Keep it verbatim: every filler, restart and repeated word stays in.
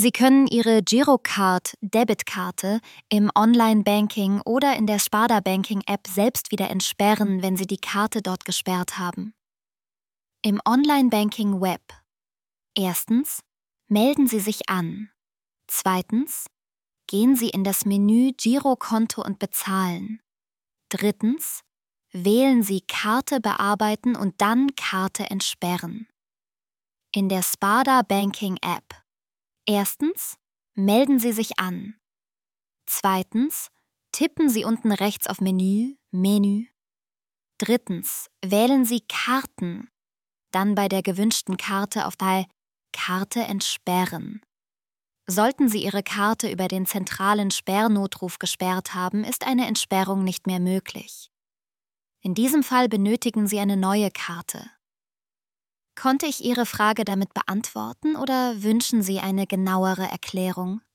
Sie können Ihre Girocard-Debitkarte im Online-Banking oder in der Sparda-Banking-App selbst wieder entsperren, wenn Sie die Karte dort gesperrt haben. Im Online-Banking-Web. Erstens, melden Sie sich an. Zweitens, gehen Sie in das Menü Girokonto und Bezahlen. Drittens, wählen Sie Karte bearbeiten und dann Karte entsperren. In der Sparda Banking App. Erstens, melden Sie sich an. Zweitens, tippen Sie unten rechts auf Menü, Menü. Drittens, wählen Sie Karten. Dann bei der gewünschten Karte auf Teil Karte entsperren. Sollten Sie Ihre Karte über den zentralen Sperrnotruf gesperrt haben, ist eine Entsperrung nicht mehr möglich. In diesem Fall benötigen Sie eine neue Karte. Konnte ich Ihre Frage damit beantworten oder wünschen Sie eine genauere Erklärung?